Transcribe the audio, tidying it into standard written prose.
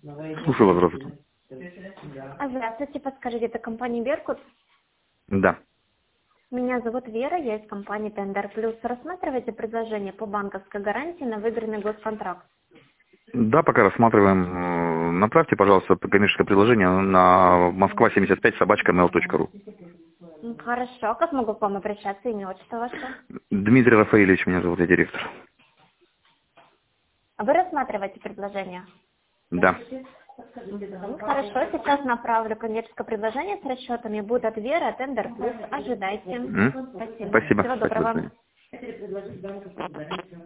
Слушаю вас, здравствуйте. Здравствуйте, подскажите, это компания «Беркут»? Да. Меня зовут Вера, я из компании «Тендер Плюс». Рассматриваете предложение по банковской гарантии на выигранный госконтракт? Да, пока рассматриваем. Направьте, пожалуйста, коммерческое предложение на moskva75@mail.ru. Хорошо, как могу к вам обращаться, имя, отчество ваше? Дмитрий Рафаэльевич меня зовут, я директор. А вы рассматриваете предложение? Да. Хорошо, сейчас направлю коммерческое предложение с расчетами. Будет от Веры, от «Тендер Плюс». Ожидайте. Спасибо. Спасибо. Всего Спасибо, до доброго. свидания.